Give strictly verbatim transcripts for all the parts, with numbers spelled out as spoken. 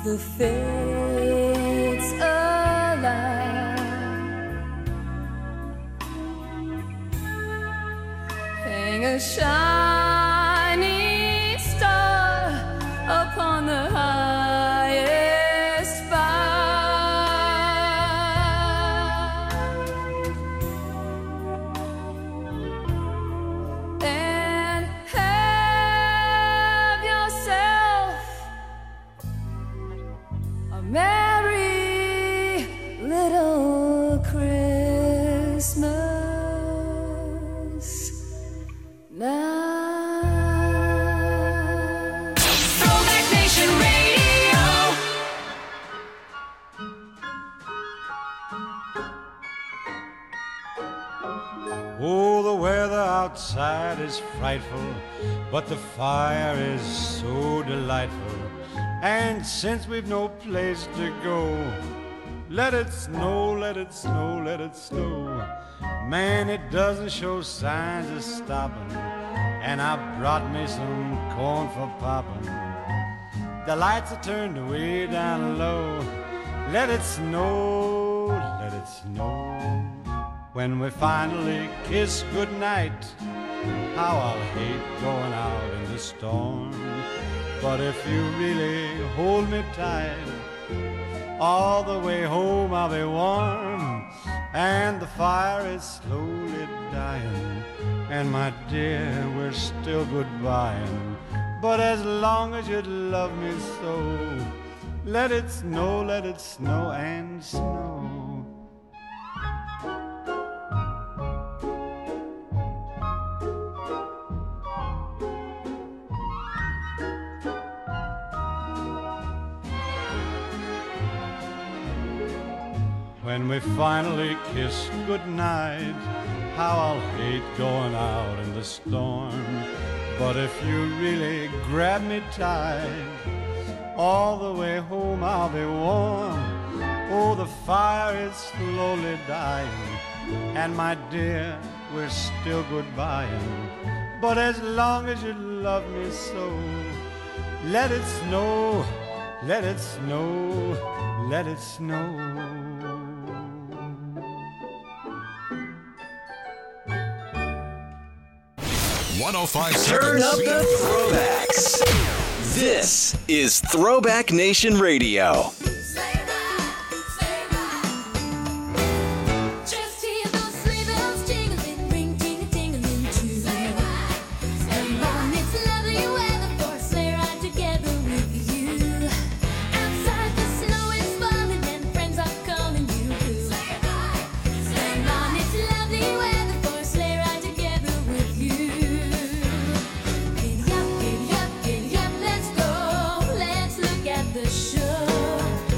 the fates allow. Hang a shining star upon the highest bough, and have yourself a merry little Christmas now. Throwback Nation Radio. Oh, the weather outside is frightful, but the fire is so delightful. And since we've no place to go, let it snow, let it snow, let it snow. Man, it doesn't show signs of stopping, and I brought me some corn for popping. The lights are turned way down low. Let it snow, let it snow. When we finally kiss goodnight, how I'll hate going out in the storm. But if you really hold me tight, all the way home I'll be warm. And the fire is slowly dying, and my dear, we're still goodbying. But as long as you love me so, let it snow, let it snow and snow. When we finally kiss goodnight, how I'll hate going out in the storm. But if you really grab me tight, all the way home I'll be warm. Oh, the fire is slowly dying, and my dear, we're still goodbying. But as long as you love me so, let it snow, let it snow, let it snow. one oh five point seven Turn up the throwbacks. This is Throwback Nation Radio. Giddy up, giddy up, let's go. Let's look at the show.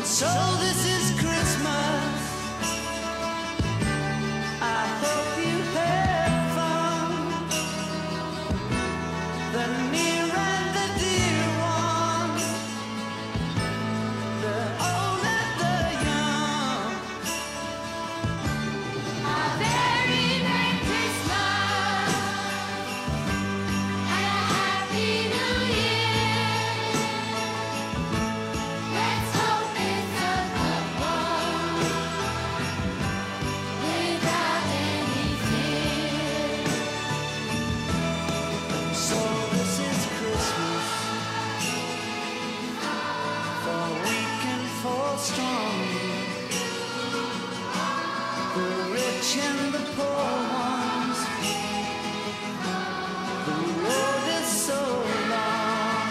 So this is Christmas. I hope you have fun. The near and the dear ones, the old and the young. A very Merry Christmas and a Happy New Year. Let's hope it's a good one without any fear. So this is Christmas, for weak and for strong, the rich and the poor ones. The road is so long,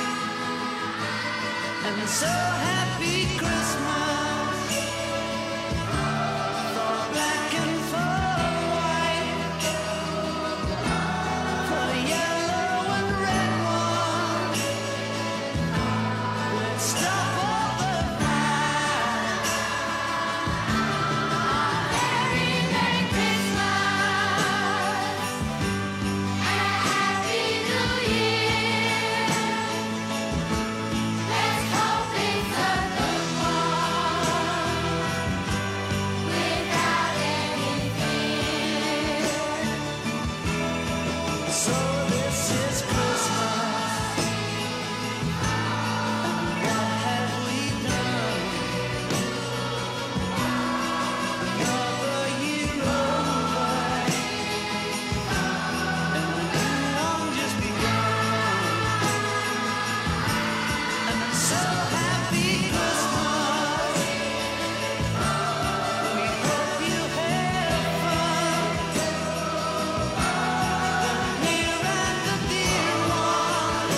and so happy Christmas for black and for white, for yellow and red ones. Let's stop all the fight. Very Merry Christmas and a Happy New Year. Let's hope it's a good one without any fear. So this is Christmas, and what have we done? Another year over, and the new one just begun. And I'm so happy Christmas. We hope you have fun. The near and the dear ones,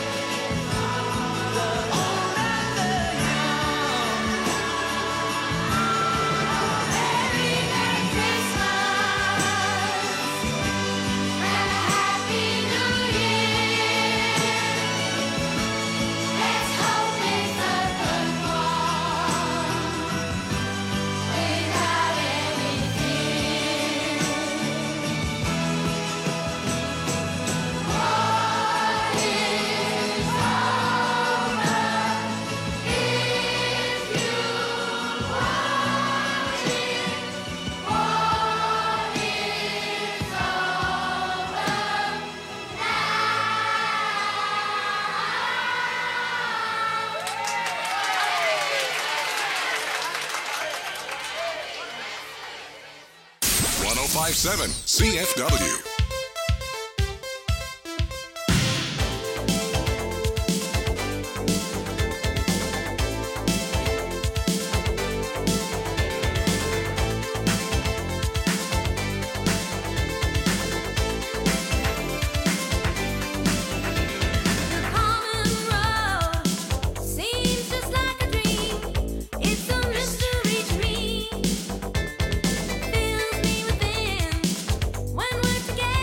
the old and the young. Very Merry Christmas and a Happy New Year. Let's hope it's a good one without any fear. What is one oh five point seven C F W. The common road seems just like a dream. It's a mystery to me. Fills me within when we're together.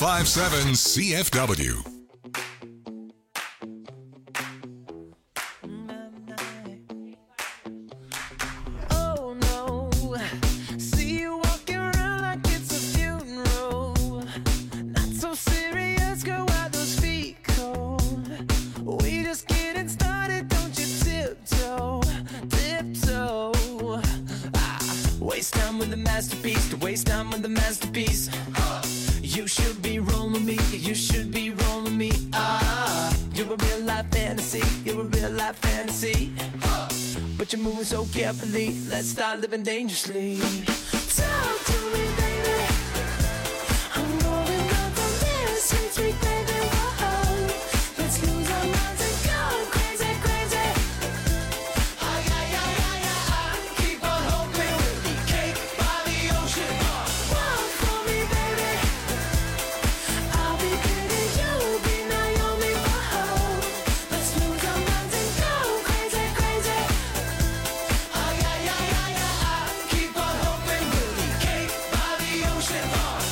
five seven C F W. Oh no, see you walking around like it's a funeral. Not so serious, girl, why those feet cold? We just getting started, don't you tiptoe, tiptoe. Ah, waste time with the masterpiece, to waste time with the masterpiece. You should be rolling me, you should be rolling me. Ah, you're a real life fantasy, you're a real life fantasy. But you're moving so carefully, let's start living dangerously. Talk to me, baby. I'm going up on this sweet, sweet baby. Whoa, let's lose our minds and go crazy, crazy. Ay, ay, ay, ay, ay, keep on hoping we'll be cake by the ocean. Walk for me, baby. I'll be pretty, you'll be Naomi. Whoa, let's lose our minds and go crazy, crazy. Ay, ay, ay, ay, ay, keep on hoping we'll be cake by the ocean.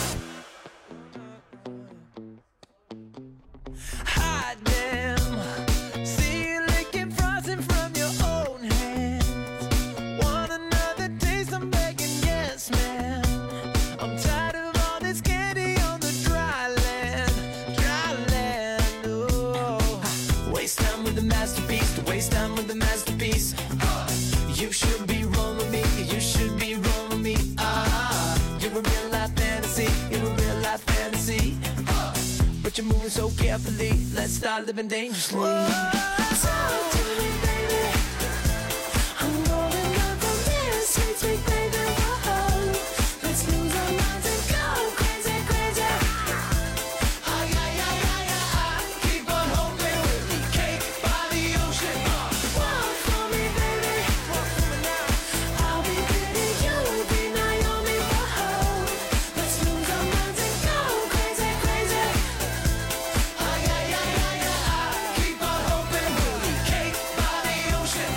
Hot damn, see you licking frosting from your own hands. Want another taste? I'm begging, yes, man. I'm tired of all this candy on the dry land, dry land. Oh, waste time with the masterpiece, to waste time with the masterpiece. You should be rolling me, you should be rolling me. Ah, you're a real life fantasy, you're a real life fantasy. But you're moving so carefully, let's start living dangerously. Talk to me, baby. I'm rolling up on this sweet, sweet baby. Whoa, let's lose our minds and go crazy, crazy. Ay, ay, ay, ay, ay, keep on hoping we'll be cake by the ocean. Walk for me, baby. Walk for me now. I'll be pretty, you'll be Naomi. Whoa, let's lose our minds and go crazy, crazy. Ay, ay, ay, ay, ay, keep on hoping we'll be cake by the ocean.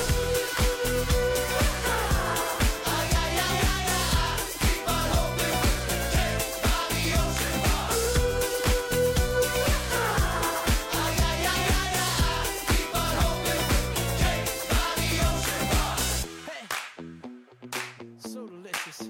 Ay, ay, ay, ay, ay, keep on hoping we'll be cake by the ocean. Ay, ay, ay, ay, ay, keep on hoping we'll be cake by the ocean. Hey, so delicious.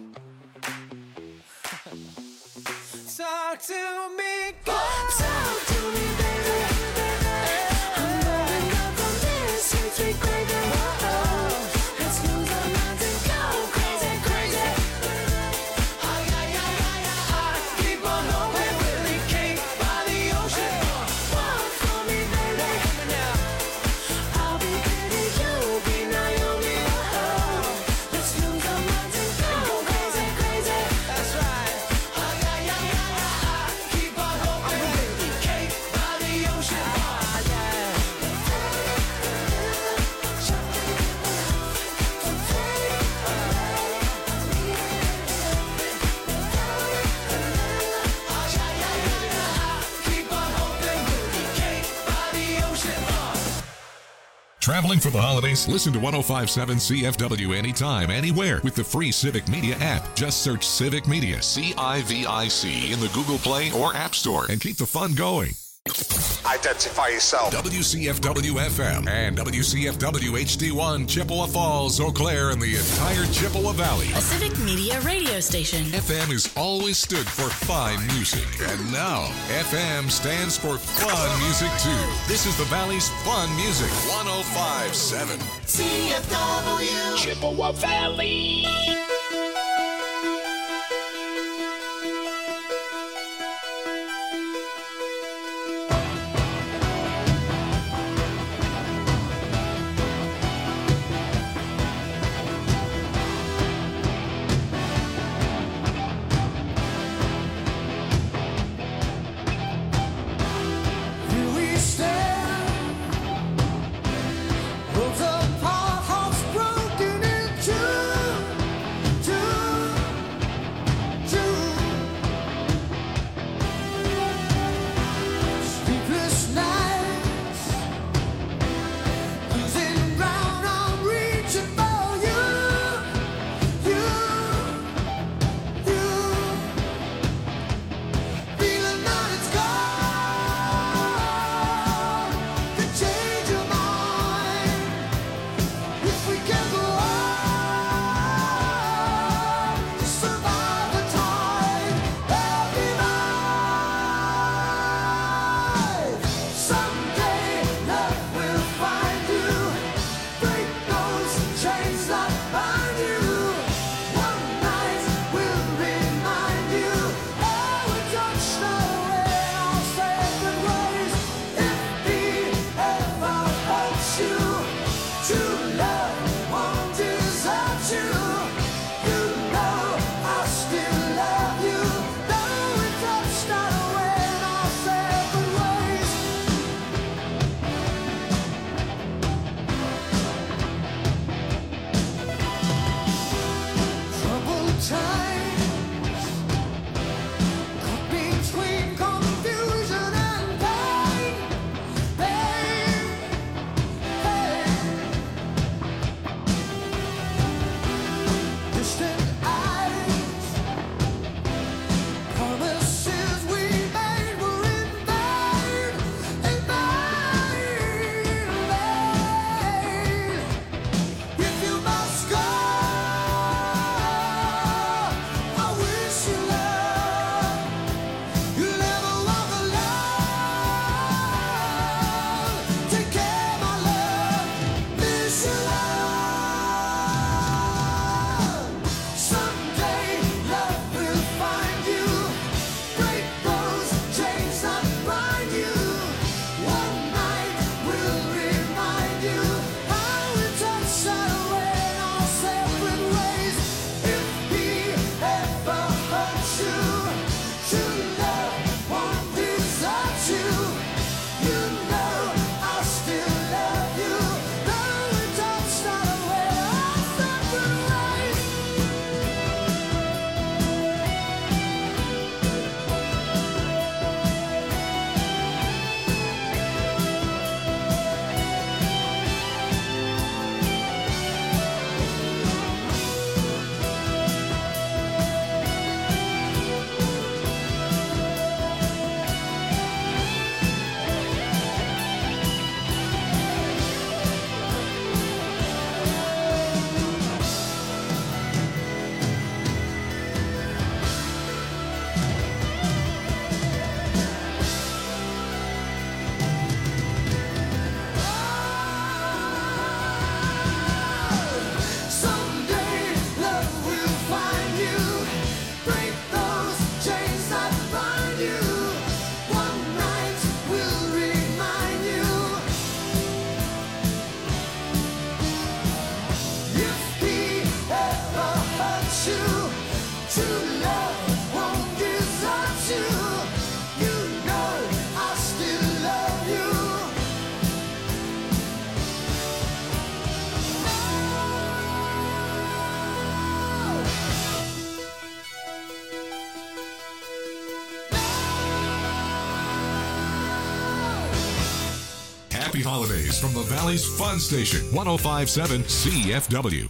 Talk to me, girl. Talk to me, baby. I'm going up on this sweet, sweet baby. Whoa, let's lose our minds and go crazy, crazy. Ay, ay, ay, ay, ay, keep on hoping we'll be cake by the ocean. Walk for me, baby. I'll be pretty, you'll be Naomi. Whoa, let's lose our minds and go crazy, crazy. That's right. Ay, ay, ay, ay, ay, keep on hoping we'll be cake by the ocean. Ah, yeah. Keep on hoping we'll be cake by the ocean. Traveling for the holidays? Listen to ten fifty-seven C F W anytime, anywhere with the free Civic Media app. Just search Civic Media, C I V I C, in the Google Play or App Store and keep the fun going. Identify yourself. W C F W F M and W C F W H D one, Chippewa Falls, Eau Claire, and the entire Chippewa Valley. A Civic Media radio station. F M has always stood for fine music, and now F M stands for fun music too. This is the Valley's fun music. ten fifty-seven C F W Chippewa Valley. Here we stand, worlds apart, hearts broken in two. Happy holidays from the Valley's Fun Station, one oh five point seven C F W.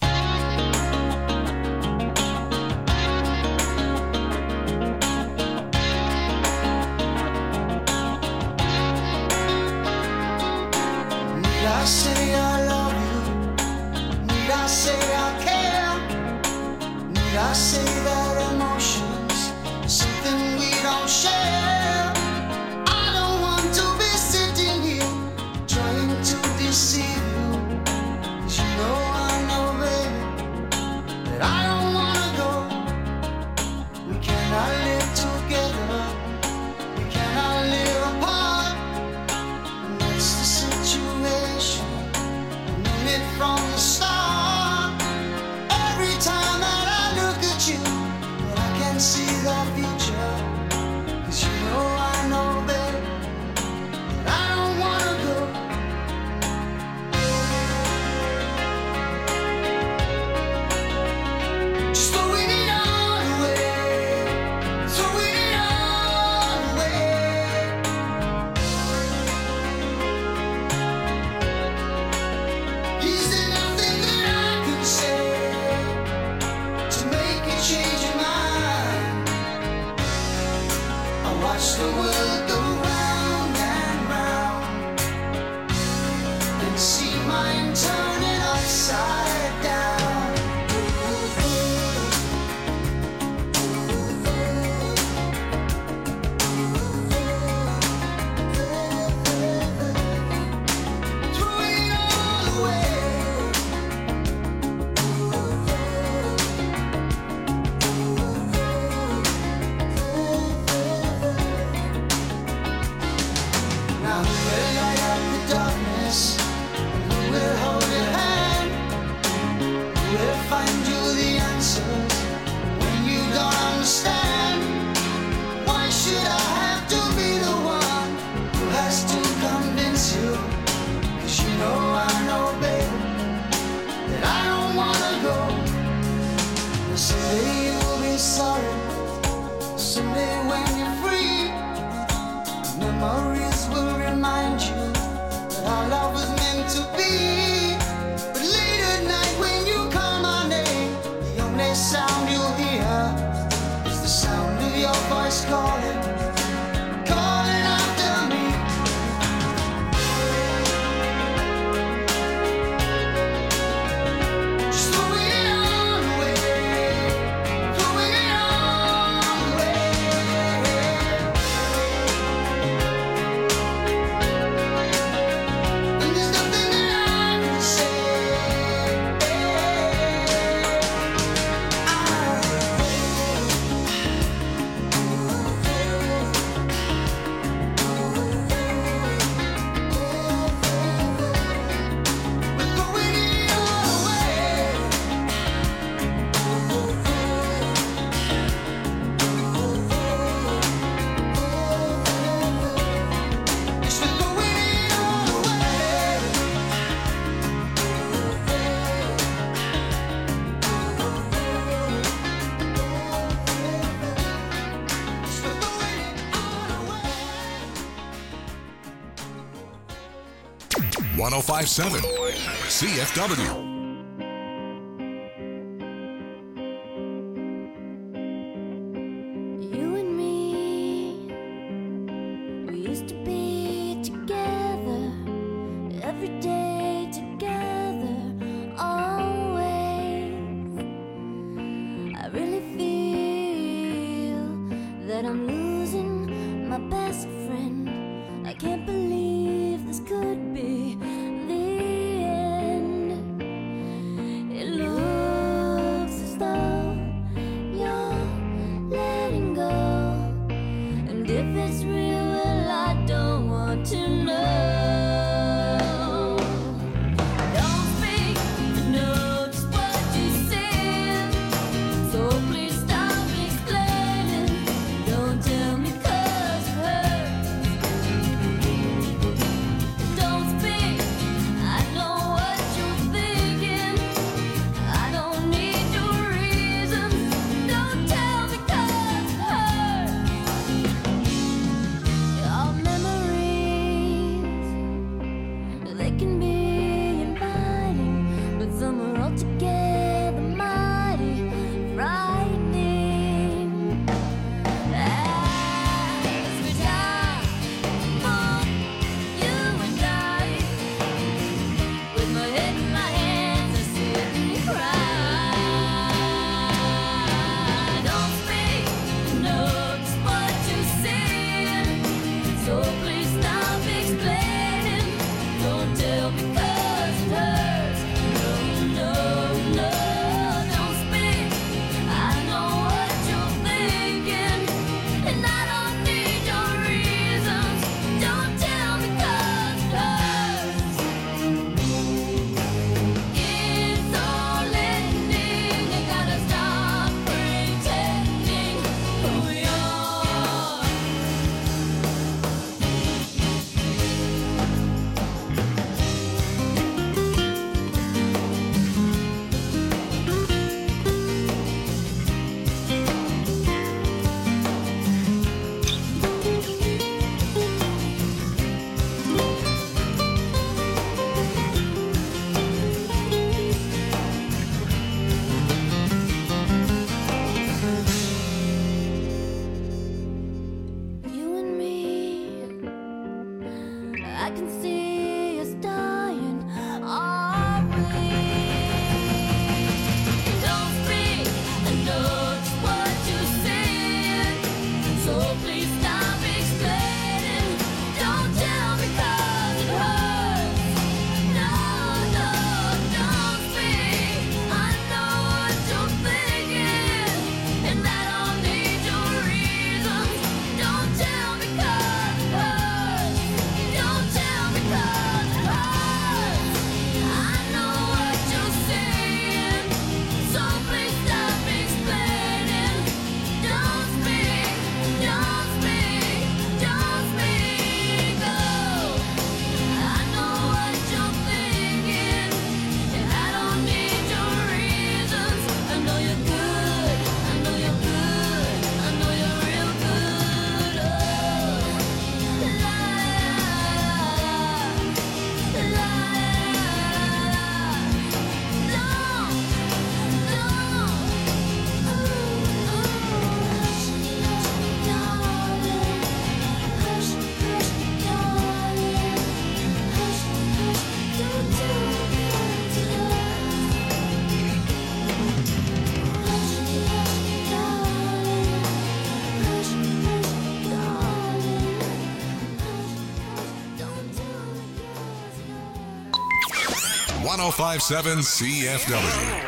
Need I say I love you? Need I say I care? Need I say that emotions are something we don't share? I don't want to be sitting here trying to deceive you, 'cause you know I know, baby, that I don't wanna go. We cannot live together, we cannot live apart. That's the situation, I knew it from the start. Every time that I look at you, I can see the future, 'cause you voice calling, calling after me. Just throwing it all away, throwing it all away. And there's nothing that I can say. We're throwing it all away. Yes, we're throwing it all away. Yes, we're throwing it all away. one oh five point seven C F W. You and me, we used to be together, every day together, always. I really feel that I'm losing my best friend. I can't believe this could be the end. It looks as though you're letting go, and if it's real, well, I don't want to know. Don't speak, I know just what you said, so please stop explaining. Don't tell me 'cause it hurts. Don't speak, one oh five point seven C F W.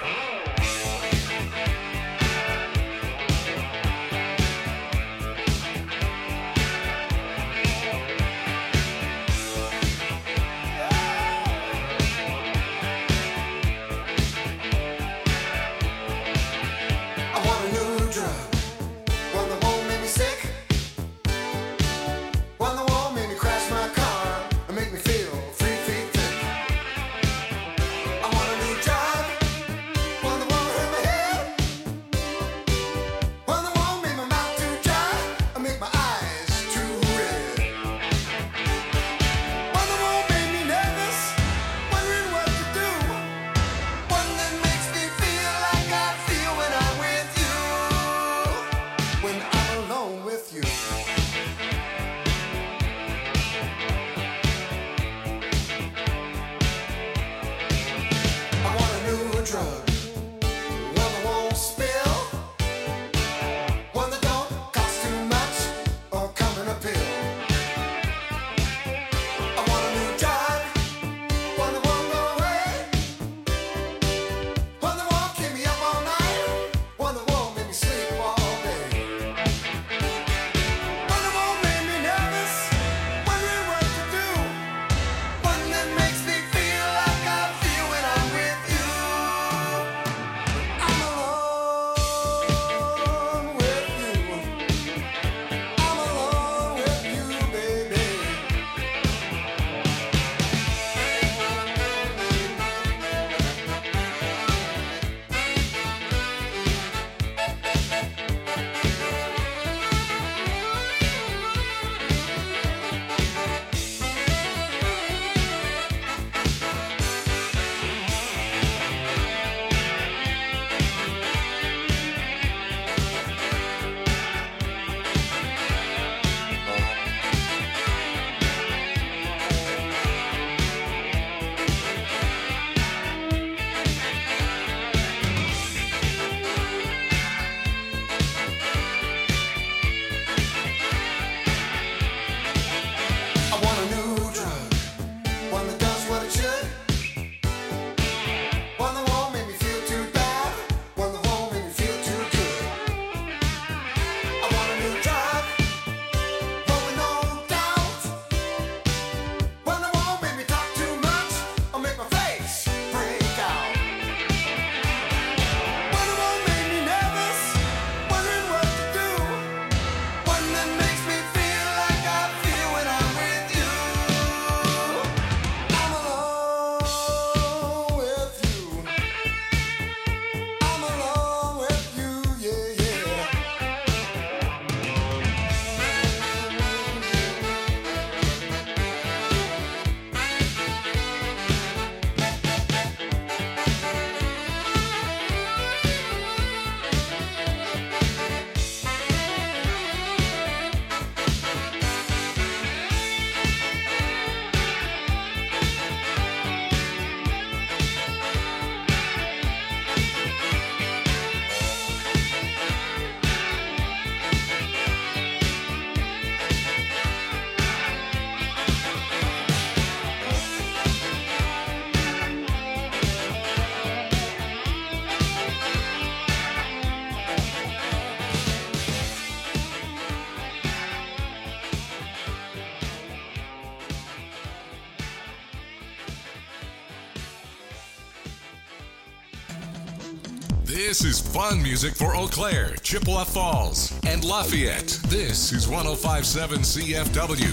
This is fun music for Eau Claire, Chippewa Falls, and Lafayette. This is one oh five point seven C F W.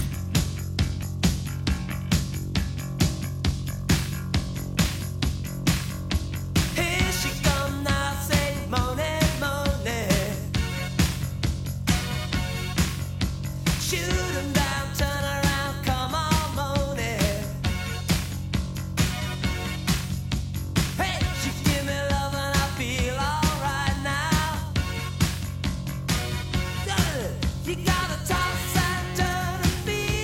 Here she come now, say money, money. Shoot 'em down, turn around, come on, money. Hey, she give me love and I feel alright now. You gotta toss and turn and feel.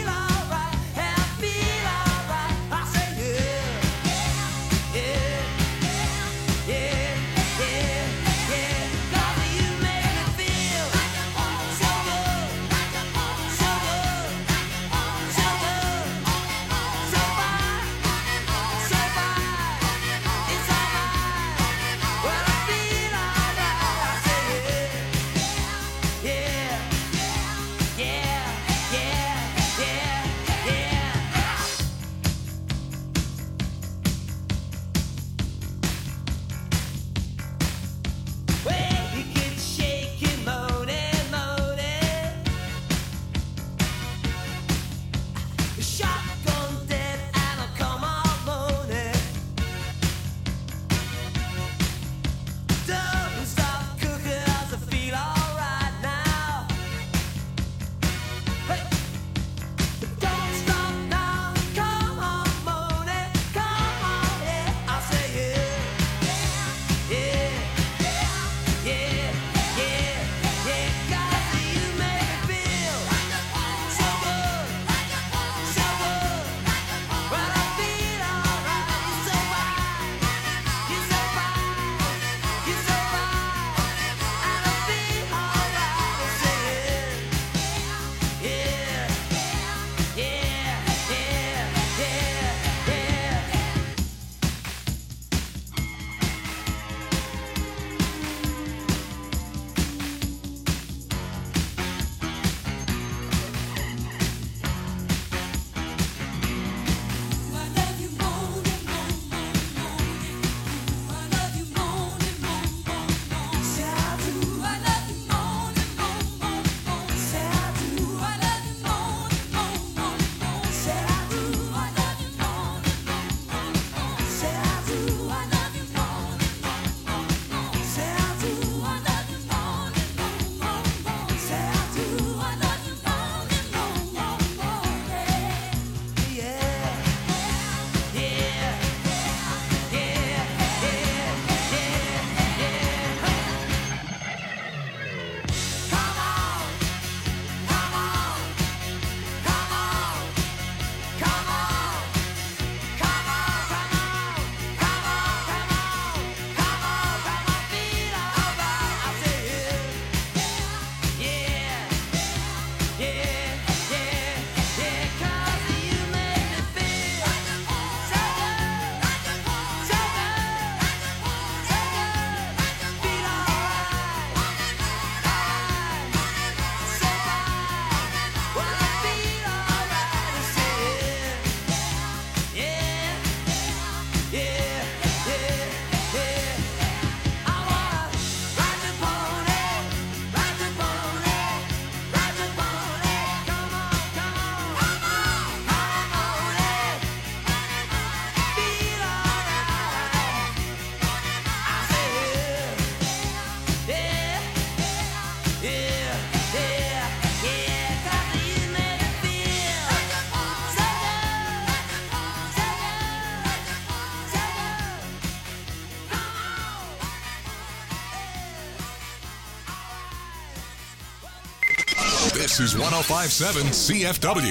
This is one oh five point seven C F W.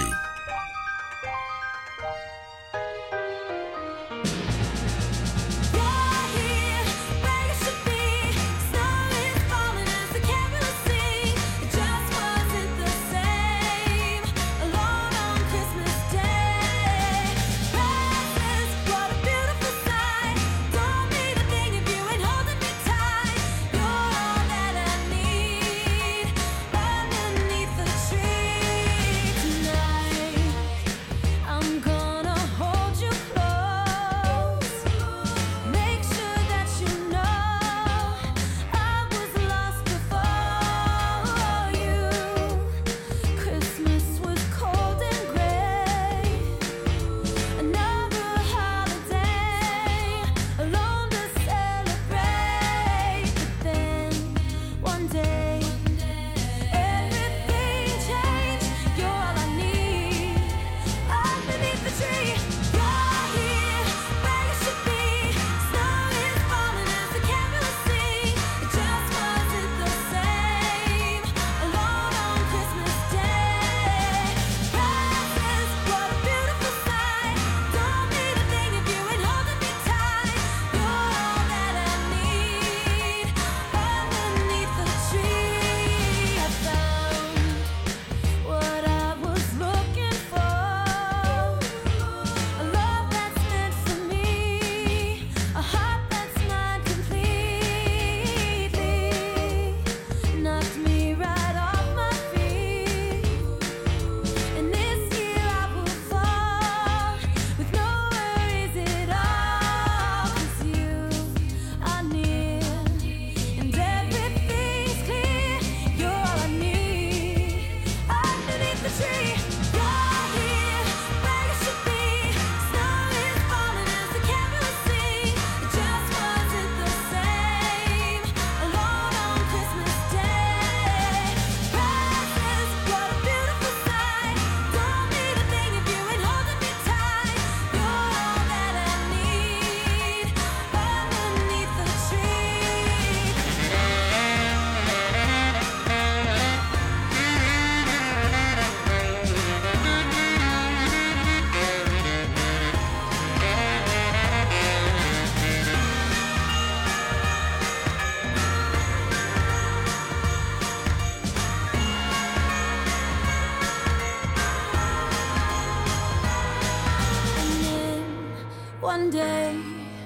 One day,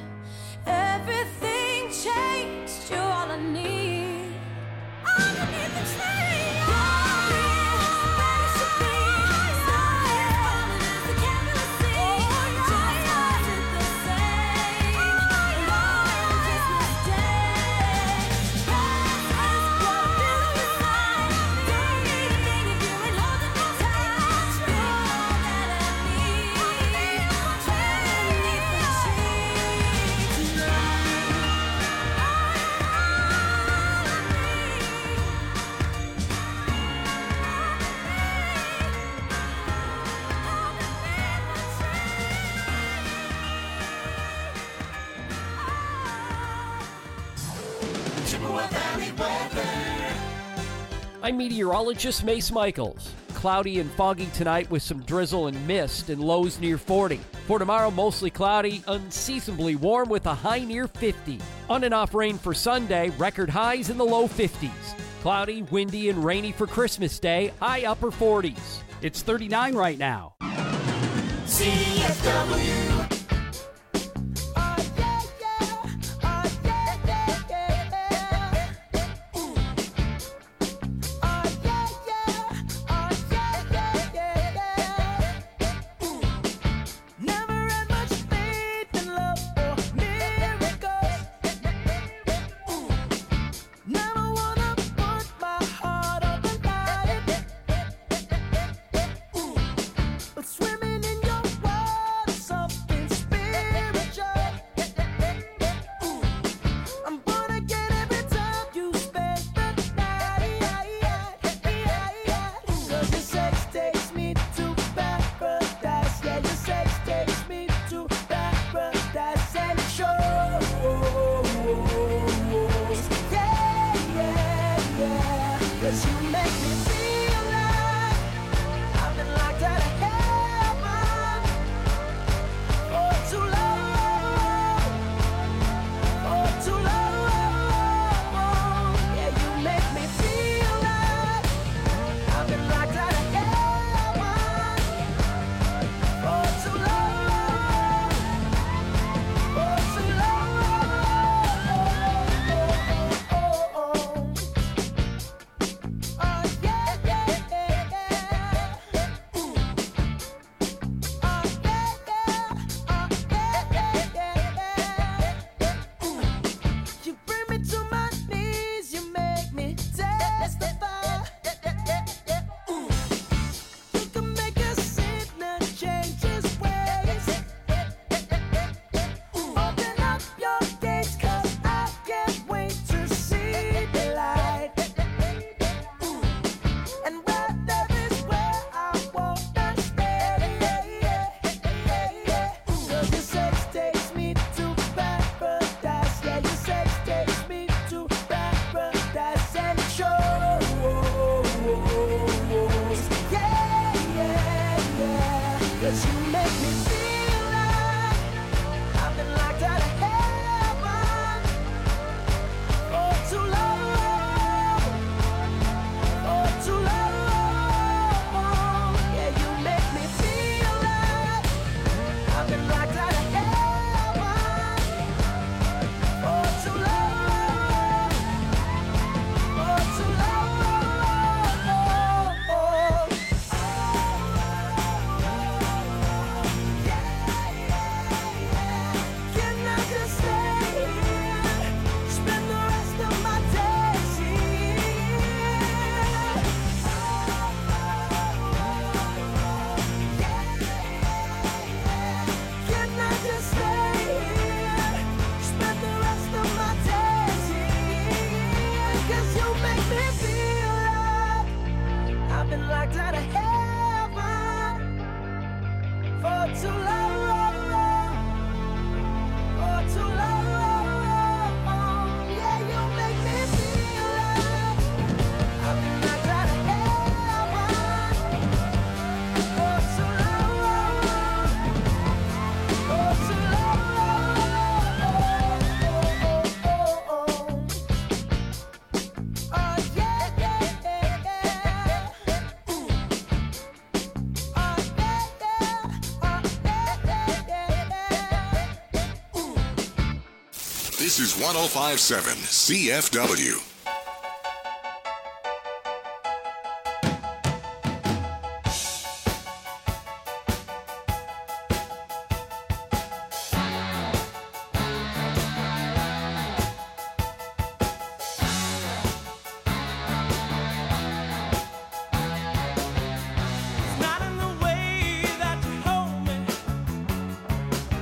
everything changed. You're all I need. Underneath the tree, you're here, where you should be. Somewhere falling as the candle see. Just wasn't the same. Alone on Christmas Day. Presents, what a beautiful sight. Don't need a thing if you ain't holding me tight. You're all that I need. Underneath the tree tonight. I'm meteorologist Mace Michaels. Cloudy and foggy tonight with some drizzle and mist and lows near forty. For tomorrow, mostly cloudy, unseasonably warm with a high near fifty. On and off rain for Sunday, record highs in the low fifties. Cloudy, windy, and rainy for Christmas Day, high upper forties. It's thirty-nine right now. C F W. You make me feel like This is one oh five point seven C F W.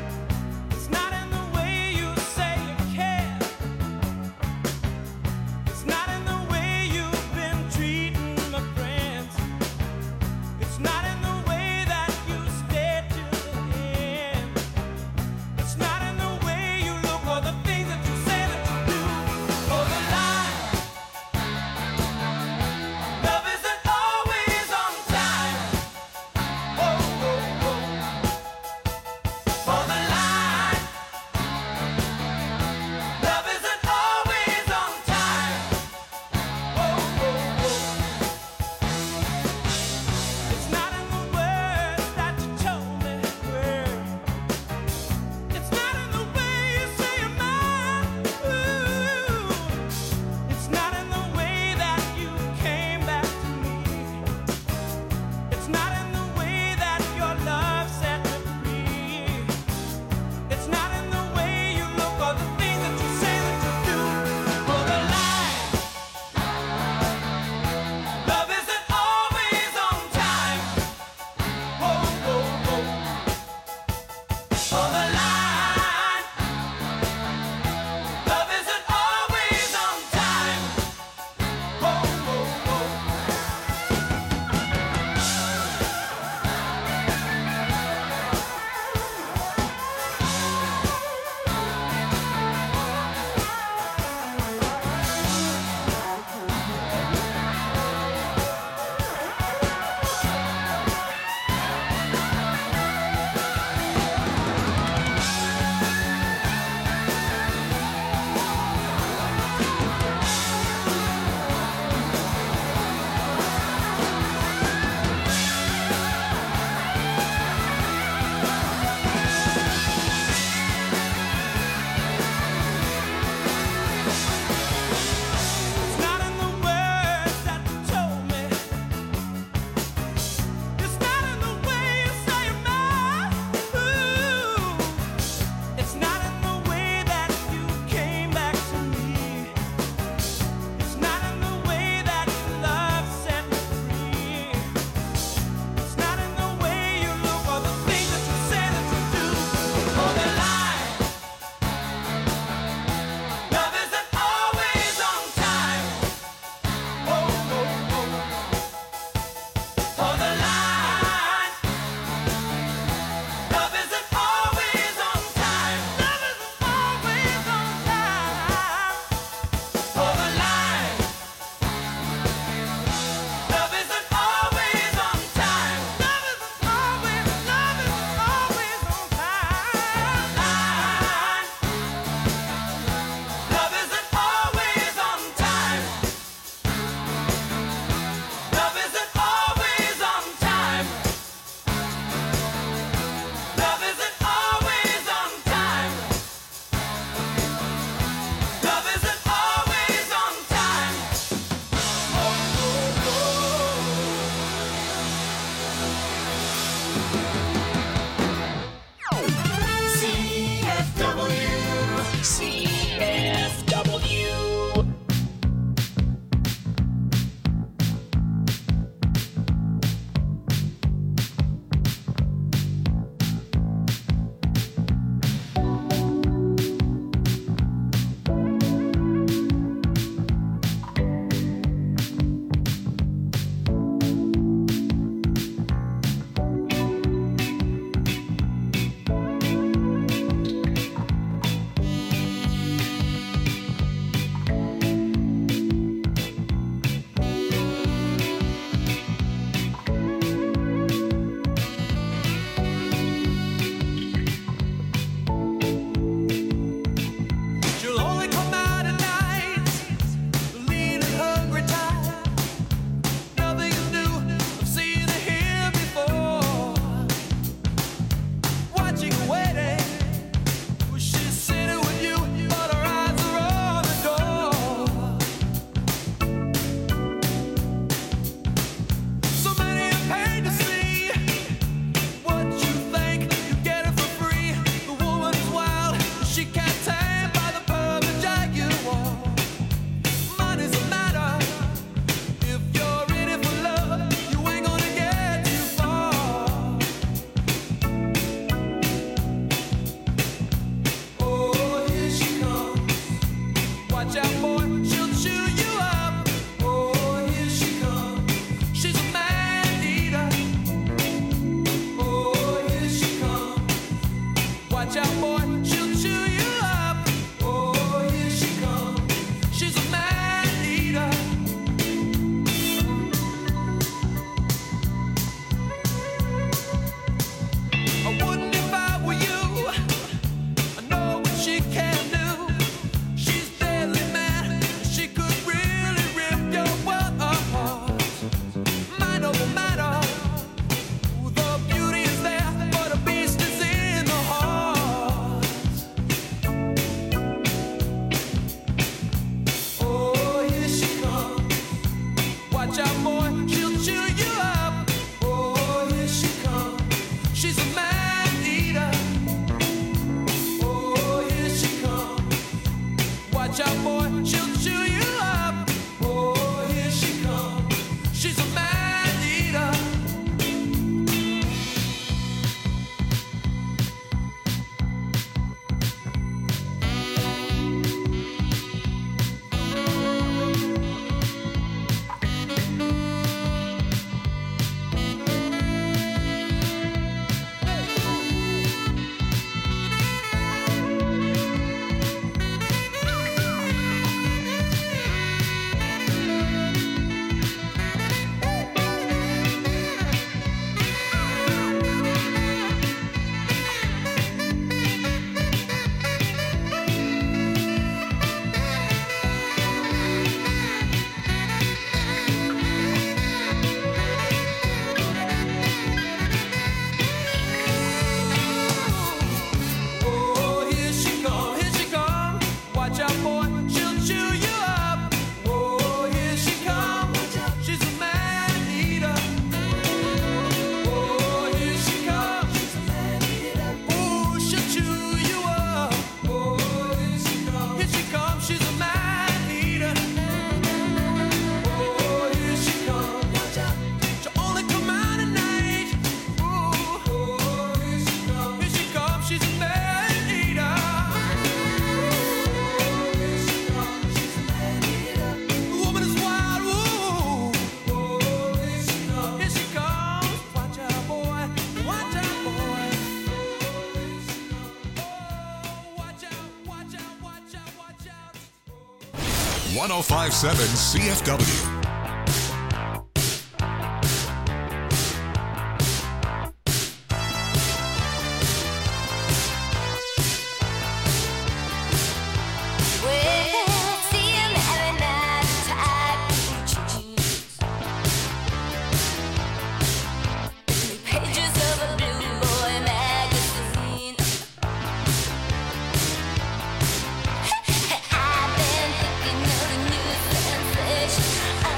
It's not in the way you say you care. Watch out, boy, she'll chew you up. Oh, here she comes. She's a man eater. Oh, here she comes. Watch out, boy, she'll chew you up. Oh, here she comes. She's a man eater. Oh, here she comes, here she comes. Watch out, boy, she'll chew you up. Oh, here she comes. She's a man eater. Oh, here she comes. Oh, she'll chew you up. Oh, here she comes. Here she comes. She's a man eater. Oh, here she comes. She'll only come out at night. Oh, here she comes. Here she comes. She's a man eater. The woman is wild. Ooh. Here she comes. Watch out, boy. Watch out, boy. Oh, watch out, watch out, watch out, watch out. one oh five point seven C F W. Well, see him every night, tied in jeans. The pages of a Blue Boy magazine. I've been thinking of a new sensation.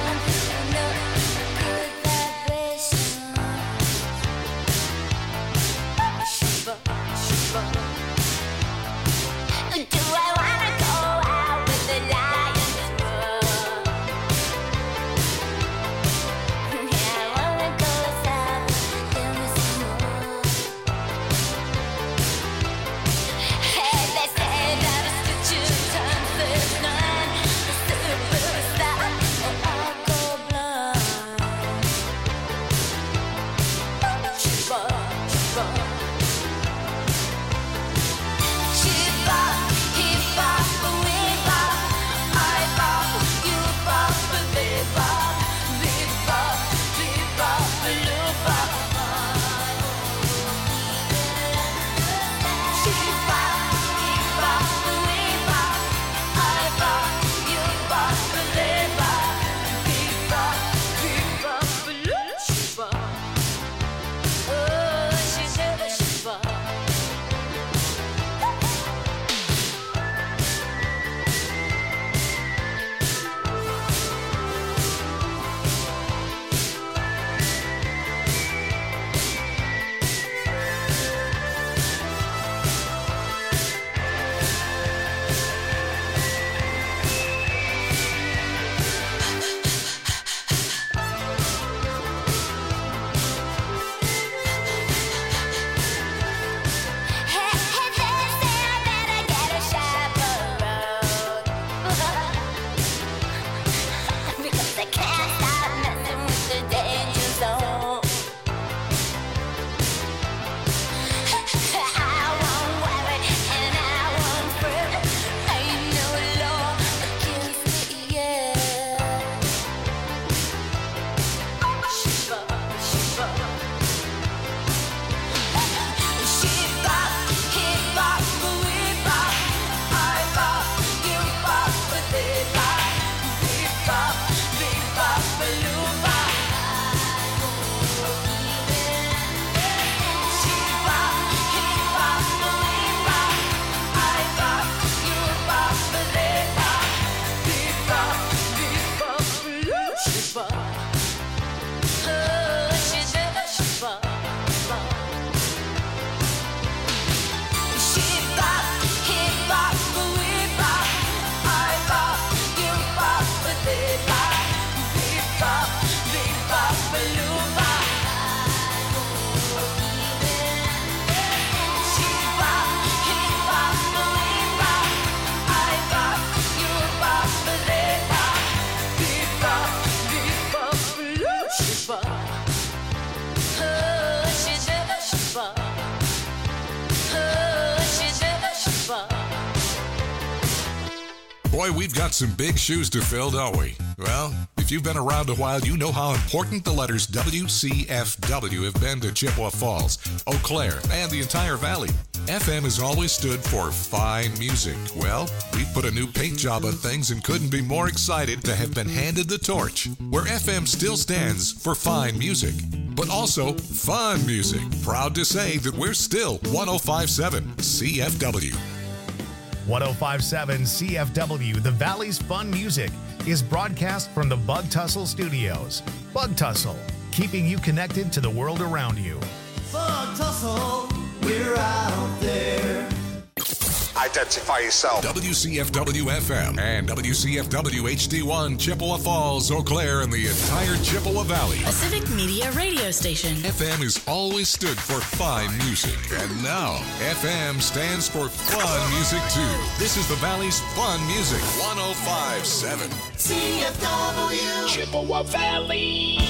Boy, we've got some big shoes to fill, don't we? Well, if you've been around a while, you know how important the letters W C F W have been to Chippewa Falls, Eau Claire, and the entire valley. F M has always stood for fine music. Well, we put a new paint job on things and couldn't be more excited to have been handed the torch, where F M still stands for fine music, but also fun music. Proud to say that we're still one oh five point seven C F W. one oh five point seven C F W, the Valley's fun music, is broadcast from the Bug Tussle Studios. Bug Tussle, keeping you connected to the world around you. Bug Tussle, we're out there. Identify yourself. W C F W F M and W C F W H D one, Chippewa Falls, Eau Claire, and the entire Chippewa Valley. A Civic Media radio station. F M has always stood for fine music, and now F M stands for fun music too. This is the Valley's fun music, one oh five point seven C F W, Chippewa Valley.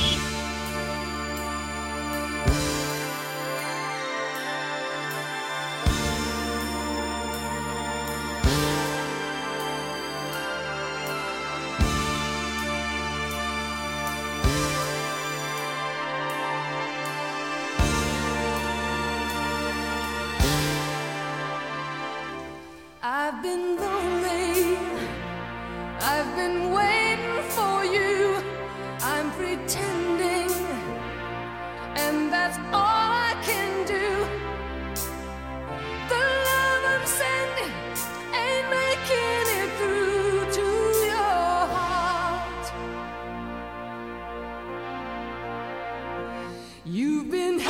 I've been lonely, I've been waiting for you, I'm pretending, and that's all I can do. The love I'm sending ain't making it through to your heart. You've been